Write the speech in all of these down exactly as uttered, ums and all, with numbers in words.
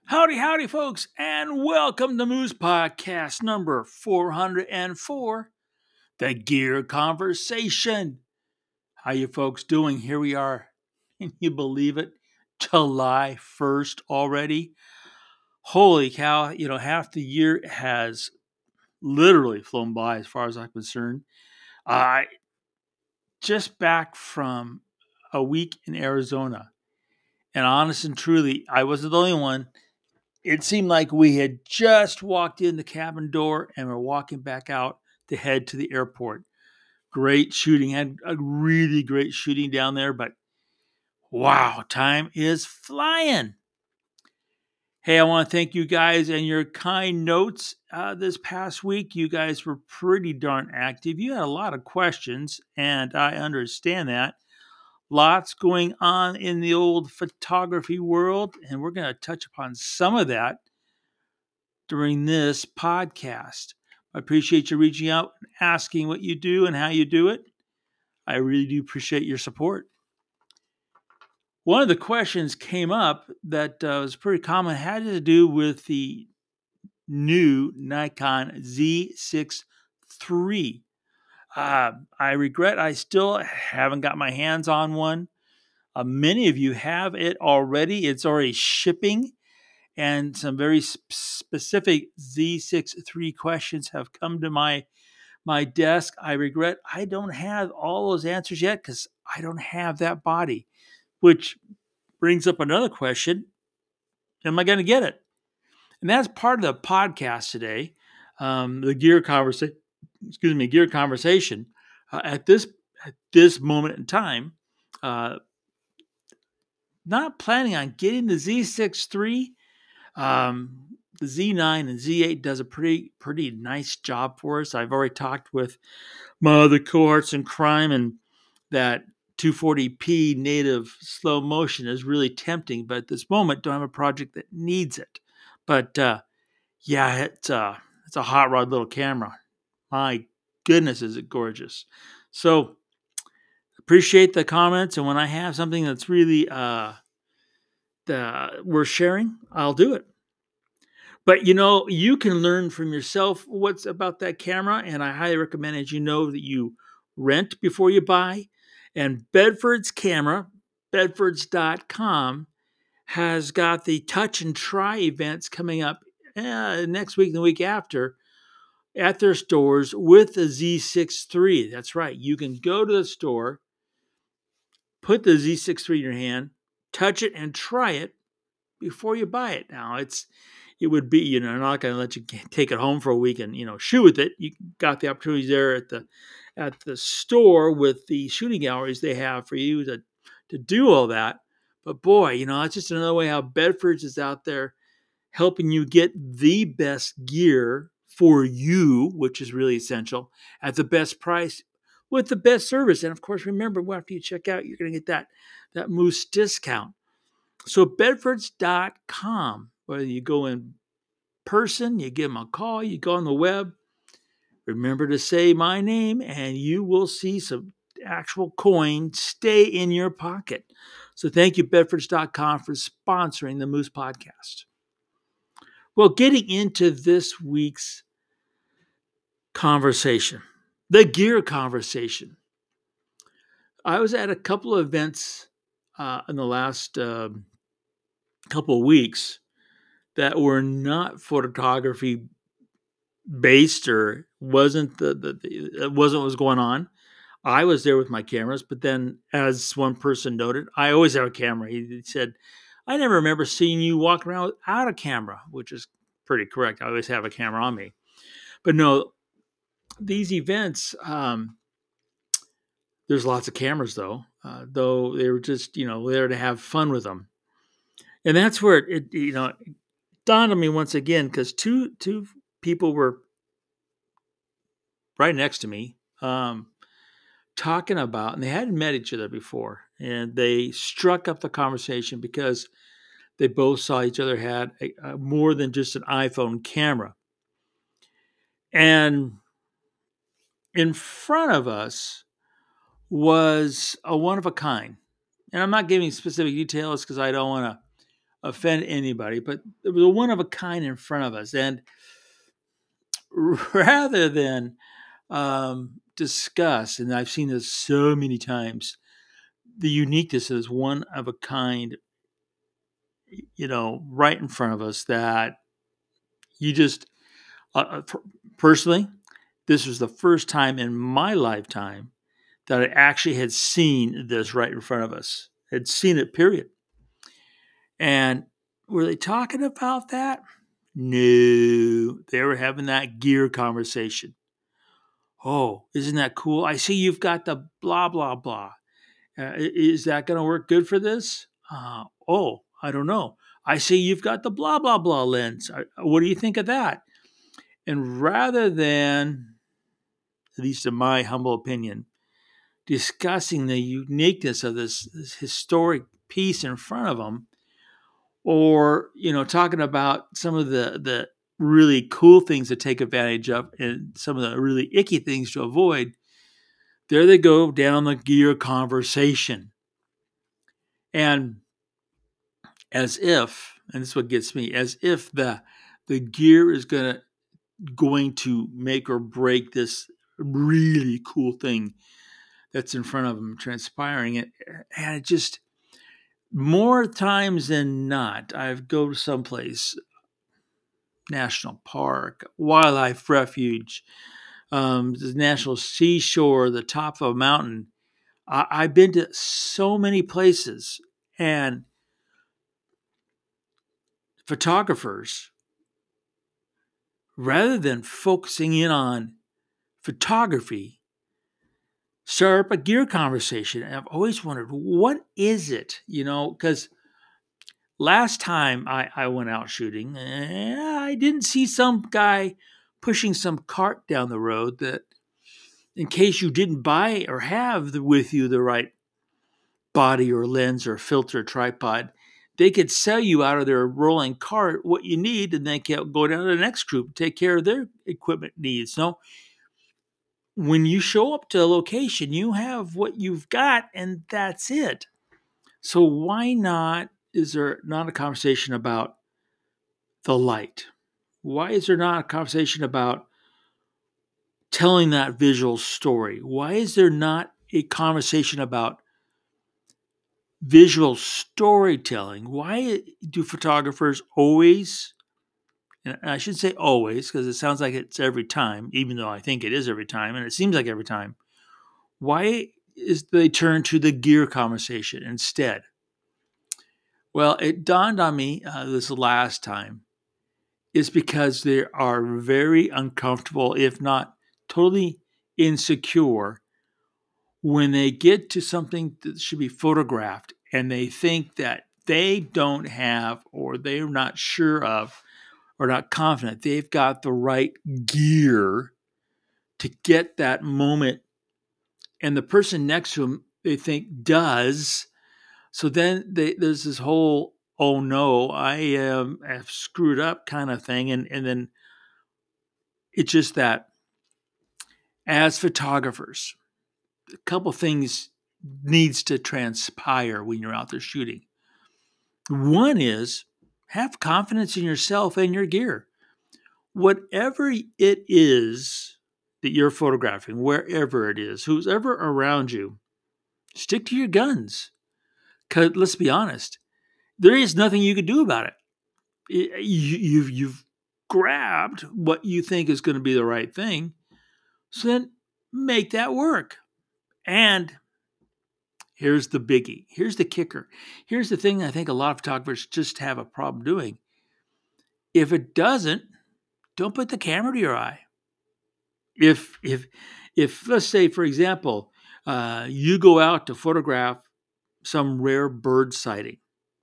Howdy, howdy, folks, and welcome to Moose Podcast number four hundred four, The Gear Conversation. How you folks doing? Here we are. Can you believe it? July first already. Holy cow, you know, half the year has literally flown by as far as I'm concerned. I just back from a week in Arizona. And honest and truly, I wasn't the only one. It seemed like we had just walked in the cabin door and we're walking back out to head to the airport. Great shooting, had a really great shooting down there, but wow, time is flying. Hey, I want to thank you guys and your kind notes uh, this past week. You guys were pretty darn active. You had a lot of questions, and I understand that. Lots going on in the old photography world, and we're going to touch upon some of that during this podcast. I appreciate you reaching out and asking what you do and how you do it. I really do appreciate your support. One of the questions came up that uh, was pretty common, had to do with the new Nikon Z six three. Uh, I regret I still haven't got my hands on one. Uh, many of you have it already. It's already shipping, and some very sp- specific Z six three questions have come to my my desk. I regret I don't have all those answers yet because I don't have that body, which brings up another question: am I going to get it? And that's part of the podcast today, um, the gear conversation. Excuse me, gear conversation. Uh, at this at this moment in time, uh, not planning on getting the Z six three. Um, the Z nine and Z eight does a pretty pretty nice job for us. I've already talked with my other cohorts in crime, and that two forty p native slow motion is really tempting. But at this moment, don't have a project that needs it. But uh, yeah, it's uh, it's a hot rod little camera. My goodness, is it gorgeous! So appreciate the comments, and when I have something that's really uh, the, worth sharing, I'll do it. But you know, you can learn from yourself what's about that camera, and I highly recommend, as you know, that you rent before you buy. And Bedford's Camera, bedfords dot com, has got the touch and try events coming up uh, next week and the week after at their stores with the Z six three. That's right. You can go to the store, put the Z six three in your hand, touch it, and try it before you buy it. Now, it's it would be, you know, I'm not going to let you take it home for a week and, you know, shoot with it. You got the opportunities there at the at the store with the shooting galleries they have for you to to do all that. But boy, you know, that's just another way how Bedford's is out there helping you get the best gear for you, which is really essential, at the best price with the best service. And of course, remember, after you check out, you're going to get that that Moose discount. So bedfords dot com, whether you go in person, you give them a call, you go on the web, remember to say my name, and you will see some actual coin stay in your pocket. So thank you, bedfords dot com, for sponsoring the Moose Podcast. Well, getting into this week's conversation, the gear conversation. I was at a couple of events uh, in the last um couple of weeks that were not photography based or wasn't the, the, the it wasn't what was going on. I was there with my cameras, but then as one person noted, I always have a camera. He, he said, I never remember seeing you walk around without a camera, which is pretty correct. I always have a camera on me. But no, these events, um, there's lots of cameras though, uh, though they were just, you know, there to have fun with them. And that's where it, it you know, it dawned on me once again, because two, two people were right next to me, um, talking about, and they hadn't met each other before, and they struck up the conversation because they both saw each other had a, a, more than just an iPhone camera. And in front of us was a one of a kind. And I'm not giving specific details because I don't want to offend anybody, but there was a one of a kind in front of us. And rather than um, discuss, and I've seen this so many times, the uniqueness of this one of a kind, you know, right in front of us that you just, uh, personally, this was the first time in my lifetime that I actually had seen this right in front of us, had seen it, period. And were they talking about that? No, they were having that gear conversation. Oh, isn't that cool? I see you've got the blah, blah, blah. Uh, is that going to work good for this? Uh, oh, I don't know. I see you've got the blah, blah, blah lens. Uh, What do you think of that? And rather than, at least in my humble opinion, discussing the uniqueness of this, this historic piece in front of them, or you know, talking about some of the the really cool things to take advantage of and some of the really icky things to avoid, there they go down the gear conversation. And as if, and this is what gets me, as if the the gear is gonna going to make or break this really cool thing that's in front of them transpiring. It and it just, more times than not, I go to someplace, national park, wildlife refuge, um, the national seashore, the top of a mountain. I, I've been to so many places, and photographers, rather than focusing in on photography, start up a gear conversation. And I've always wondered, what is it? You know, because last time I, I went out shooting, eh, I didn't see some guy pushing some cart down the road that, in case you didn't buy or have the, with you the right body or lens or filter tripod, they could sell you out of their rolling cart what you need, and then go down to the next group, take care of their equipment needs. No, when you show up to a location, you have what you've got, and that's it. So why not? Is there not a conversation about the light? Why is there not a conversation about telling that visual story? Why is there not a conversation about visual storytelling? Why do photographers always, and I should say always because it sounds like it's every time, even though I think it is every time, and it seems like every time, why is they turn to the gear conversation instead? Well, it dawned on me uh, this last time. Is because they are very uncomfortable, if not totally insecure, when they get to something that should be photographed and they think that they don't have, or they're not sure of, or not confident they've got the right gear to get that moment. And the person next to them, they think, does. So then they, there's this whole, oh no, I um, have screwed up kind of thing. And, and then it's just that as photographers, a couple things needs to transpire when you're out there shooting. One is, have confidence in yourself and your gear. Whatever it is that you're photographing, wherever it is, who's ever around you, stick to your guns. Because let's be honest, there is nothing you can do about it. You, you've, you've grabbed what you think is going to be the right thing. So then make that work. And here's the biggie. Here's the kicker. Here's the thing I think a lot of photographers just have a problem doing. If it doesn't, don't put the camera to your eye. If, if, if let's say, for example, uh, you go out to photograph some rare bird sighting,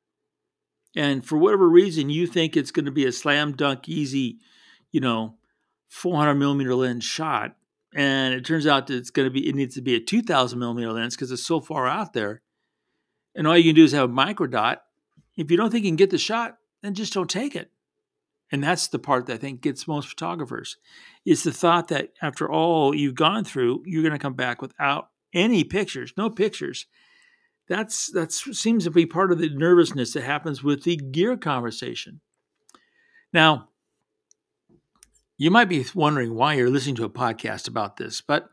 and for whatever reason you think it's going to be a slam dunk, easy, you know, four hundred millimeter lens shot, and it turns out that it's going to be, it needs to be a two thousand millimeter lens because it's so far out there, and all you can do is have a micro dot. If you don't think you can get the shot, then just don't take it. And that's the part that I think gets most photographers. It's the thought that after all you've gone through, you're going to come back without any pictures, no pictures That's that's seems to be part of the nervousness that happens with the gear conversation. Now, you might be wondering why you're listening to a podcast about this, but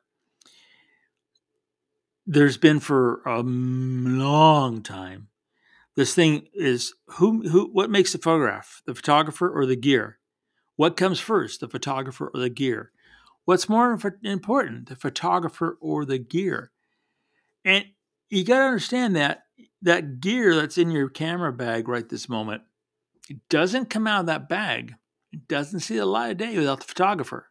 there's been for a long time. This thing is who who what makes the photograph? The photographer or the gear? What comes first, the photographer or the gear? What's more important, the photographer or the gear? And you got to understand that that gear that's in your camera bag right this moment, it doesn't come out of that bag. It doesn't see the light of day without the photographer.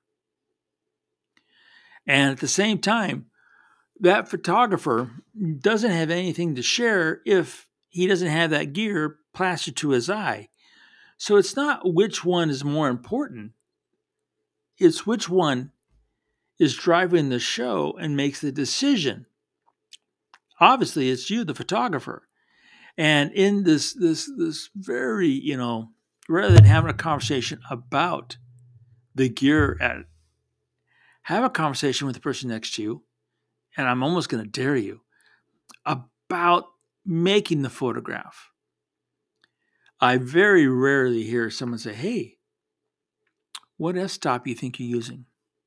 And at the same time, that photographer doesn't have anything to share if he doesn't have that gear plastered to his eye. So it's not which one is more important, it's which one is driving the show and makes the decision. Obviously, it's you, the photographer. And in this this this very, you know, rather than having a conversation about the gear at have a conversation with the person next to you, and I'm almost going to dare you about making the photograph. I very rarely hear someone say, "Hey, what f-stop you think you're using?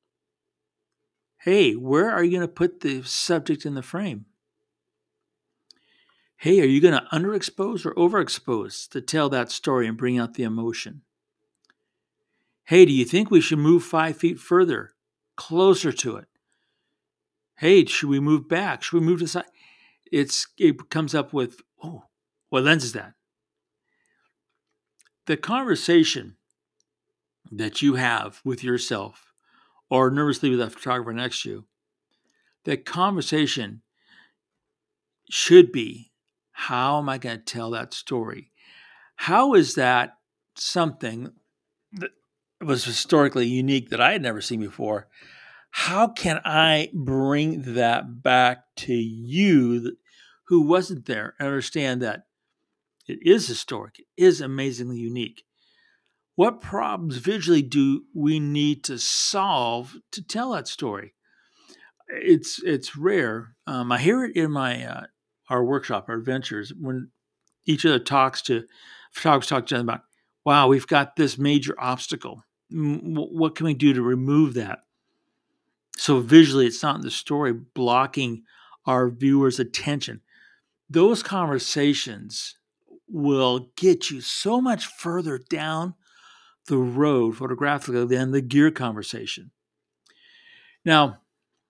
Hey, where are you going to put the subject in the frame? Hey, are you going to underexpose or overexpose to tell that story and bring out the emotion? Hey, do you think we should move five feet further, closer to it? Hey, should we move back? Should we move to the side?" It's it comes up with, oh, what lens is that? The conversation that you have with yourself or nervously with that photographer next to you, that conversation should be, how am I going to tell that story? How is that something that was historically unique that I had never seen before? How can I bring that back to you who wasn't there and understand that it is historic, it is amazingly unique? What problems visually do we need to solve to tell that story? It's it's rare. Um, I hear it in my uh, our workshop, our adventures, when each other talks to photographers talk to each other about, wow, we've got this major obstacle. What can we do to remove that? So visually, it's not in the story blocking our viewers' attention. Those conversations will get you so much further down the road photographically than the gear conversation. Now,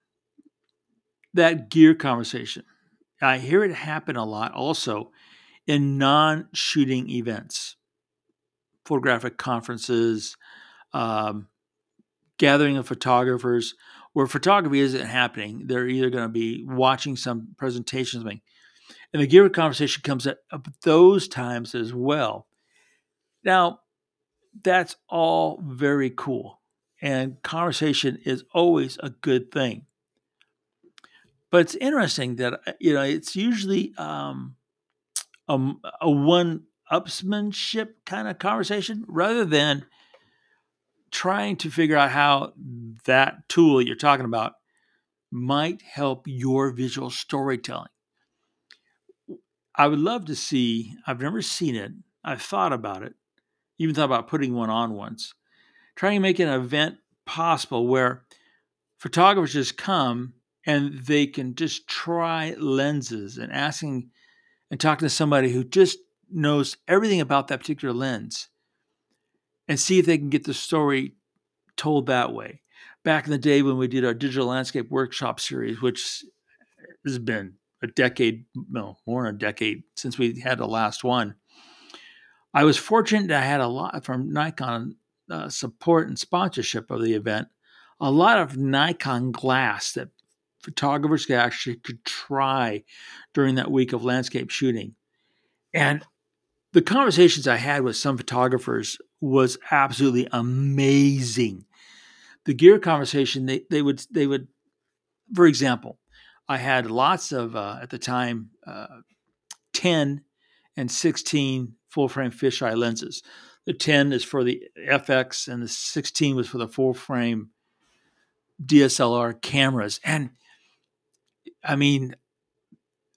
that gear conversation, I hear it happen a lot also in non-shooting events, photographic conferences, um, gathering of photographers, where photography isn't happening. They're either going to be watching some presentation or something. And the gear conversation comes up those times as well. Now, that's all very cool. And conversation is always a good thing. But it's interesting that, uh, you know, it's usually um, a, a one-upsmanship kind of conversation rather than trying to figure out how that tool you're talking about might help your visual storytelling. I would love to see, I've never seen it, I've thought about it, even thought about putting one on once, trying to make an event possible where photographers just come and they can just try lenses and asking and talking to somebody who just knows everything about that particular lens and see if they can get the story told that way. Back in the day when we did our digital landscape workshop series, which has been a decade, no, more than a decade since we had the last one, I was fortunate that I had a lot from Nikon uh, support and sponsorship of the event, a lot of Nikon glass that photographers could actually could try during that week of landscape shooting. And the conversations I had with some photographers was absolutely amazing. The gear conversation, they, they would, they would, for example, I had lots of, uh, at the time, uh, ten and sixteen full frame fisheye lenses. The ten is for the F X and the sixteen was for the full frame D S L R cameras. And I mean,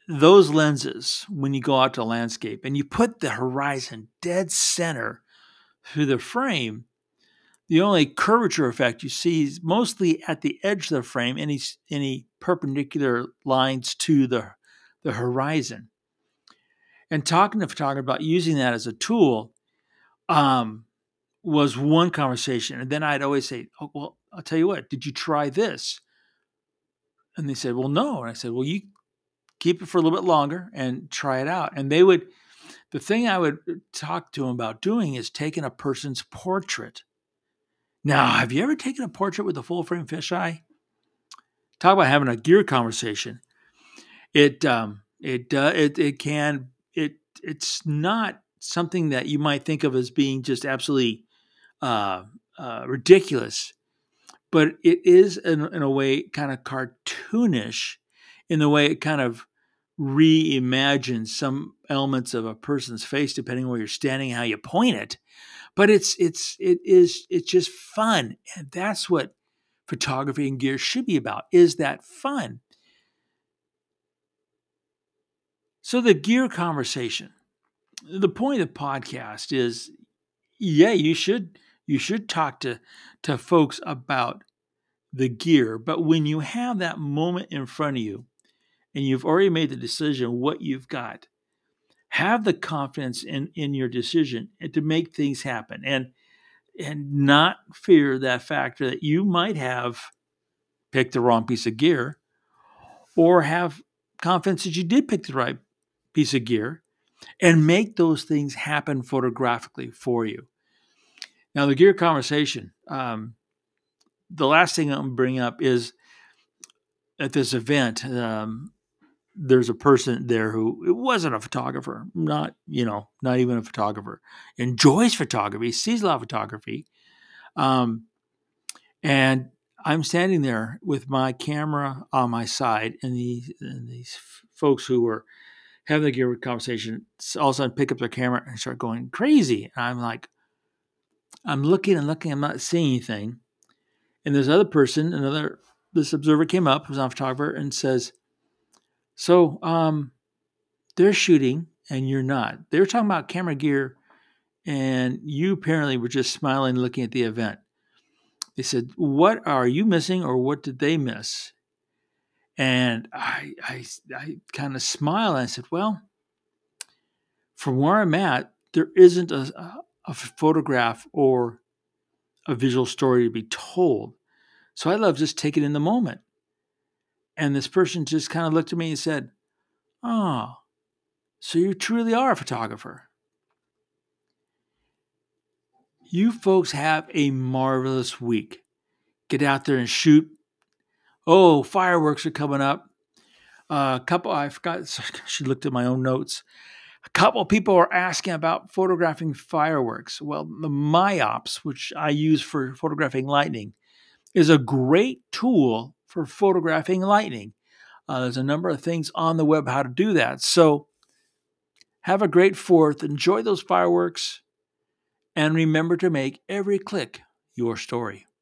those lenses, when you go out to landscape and you put the horizon dead center through the frame, the only curvature effect you see is mostly at the edge of the frame, any any perpendicular lines to the the horizon. And talking to photographer about using that as a tool um, was one conversation. And then I'd always say, "Oh, well, I'll tell you what. Did you try this?" And they said, "Well, no." And I said, "Well, you keep it for a little bit longer and try it out." And they would. The thing I would talk to them about doing is taking a person's portrait. Now, have you ever taken a portrait with a full frame fisheye? Talk about having a gear conversation. It um, it uh, it it can it it's not something that you might think of as being just absolutely uh, uh, ridiculous, but it is in, in a way kind of cartoonish in the way it kind of reimagines some elements of a person's face depending on where you're standing, how you point it. But it's it's it is it's just fun, and that's what photography and gear should be about, is that fun. So the gear conversation, the point of the podcast is, yeah, you should you should talk to to folks about the gear, but when you have that moment in front of you and you've already made the decision what you've got, have the confidence in in your decision and to make things happen, and and not fear that factor that you might have picked the wrong piece of gear, or have confidence that you did pick the right piece of gear, and make those things happen photographically for you. Now, the gear conversation, um, the last thing I'm bringing up is at this event, um, there's a person there who it wasn't a photographer, not, you know, not even a photographer, enjoys photography, sees a lot of photography. Um, and I'm standing there with my camera on my side, and these, and these folks who were having the gear conversation all of a sudden pick up their camera and start going crazy. And I'm like, I'm looking and looking, I'm not seeing anything. And this other person, another, this observer came up, who's not a photographer, and says, so um, they're shooting and you're not. They were talking about camera gear, and you apparently were just smiling, looking at the event. They said, what are you missing, or what did they miss? And I, I, I kind of smiled and I said, well, from where I'm at, there isn't a, a photograph or a visual story to be told. So I love just taking in the moment. And this person just kind of looked at me and said, oh, so you truly are a photographer. You folks have a marvelous week. Get out there and shoot. Oh, fireworks are coming up. Uh, a couple, I forgot, she looked at my own notes. A couple of people are asking about photographing fireworks. Well, the MyOps, which I use for photographing lightning, is a great tool for photographing lightning. Uh, there's a number of things on the web how to do that. So have a great fourth. Enjoy those fireworks. And remember to make every click your story.